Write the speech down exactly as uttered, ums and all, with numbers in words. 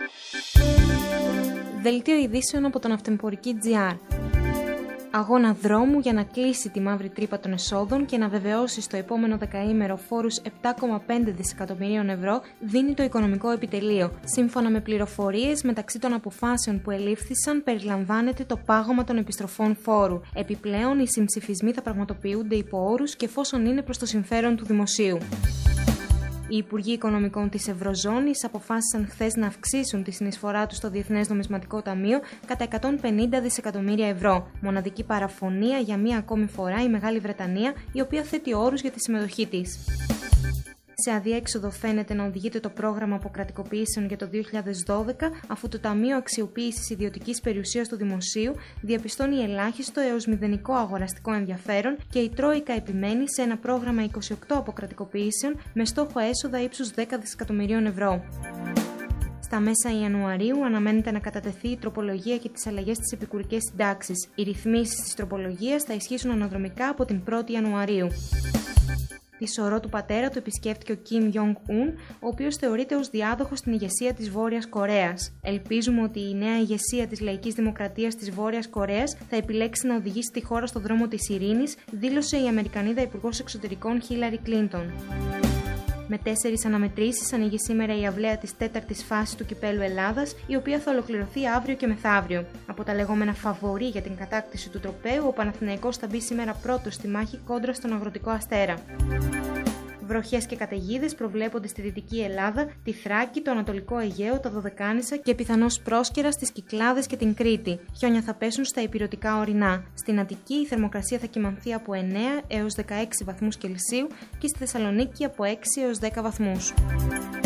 Δελτίο ειδήσεων από τον Αυτοεμπορική τζι αρ. Αγώνα δρόμου για να κλείσει τη μαύρη τρύπα των εσόδων και να βεβαιώσει στο επόμενο δεκαήμερο φόρους επτά κόμμα πέντε δισεκατομμυρίων ευρώ δίνει το Οικονομικό Επιτελείο. Σύμφωνα με πληροφορίες, μεταξύ των αποφάσεων που ελήφθησαν περιλαμβάνεται το πάγωμα των επιστροφών φόρου. Επιπλέον, οι συμψηφισμοί θα πραγματοποιούνται υπό όρους και εφόσον είναι προς το συμφέρον του δημοσίου. Οι Υπουργοί Οικονομικών της Ευρωζώνης αποφάσισαν χθες να αυξήσουν τη συνεισφορά τους στο Διεθνές Νομισματικό Ταμείο κατά εκατόν πενήντα δισεκατομμύρια ευρώ. Μοναδική παραφωνία για μία ακόμη φορά η Μεγάλη Βρετανία, η οποία θέτει όρους για τη συμμετοχή της. Σε αδιέξοδο φαίνεται να οδηγείται το πρόγραμμα αποκρατικοποιήσεων για το δύο χιλιάδες δώδεκα, αφού το Ταμείο Αξιοποίησης Ιδιωτικής Περιουσίας του Δημοσίου διαπιστώνει ελάχιστο έως μηδενικό αγοραστικό ενδιαφέρον και η Τρόικα επιμένει σε ένα πρόγραμμα είκοσι οκτώ αποκρατικοποιήσεων με στόχο έσοδα ύψους δέκα δισεκατομμυρίων ευρώ. Στα μέσα Ιανουαρίου αναμένεται να κατατεθεί η τροπολογία και τις αλλαγές στις επικουρικές συντάξεις. Οι ρυθμίσεις της τροπολογίας θα ισχύσουν αναδρομικά από την πρώτη Ιανουαρίου. Τη σωρό του πατέρα του επισκέφτηκε ο Κιμ Γιονγκ-ουν, ο οποίος θεωρείται ως διάδοχος στην ηγεσία της Βόρειας Κορέας. Ελπίζουμε ότι η νέα ηγεσία της Λαϊκής Δημοκρατίας της Βόρειας Κορέας θα επιλέξει να οδηγήσει τη χώρα στο δρόμο της ειρήνης, δήλωσε η Αμερικανίδα Υπουργός Εξωτερικών Χίλαρι Κλίντον. Με τέσσερις αναμετρήσεις ανοίγει σήμερα η αυλαία της τέταρτης φάσης του Κυπέλλου Ελλάδας, η οποία θα ολοκληρωθεί αύριο και μεθαύριο. Από τα λεγόμενα φαβορί για την κατάκτηση του τροπαίου, ο Παναθηναϊκός θα μπει σήμερα πρώτος στη μάχη κόντρα στον Αγροτικό Αστέρα. Βροχές και καταιγίδες προβλέπονται στη Δυτική Ελλάδα, τη Θράκη, το Ανατολικό Αιγαίο, τα Δωδεκάνησα και πιθανώς πρόσκαιρα στις Κυκλάδες και την Κρήτη. Χιόνια θα πέσουν στα ηπειρωτικά ορεινά. Στην Αττική η θερμοκρασία θα κυμανθεί από εννέα έως δεκαέξι βαθμούς Κελσίου και στη Θεσσαλονίκη από έξι έως δέκα βαθμούς.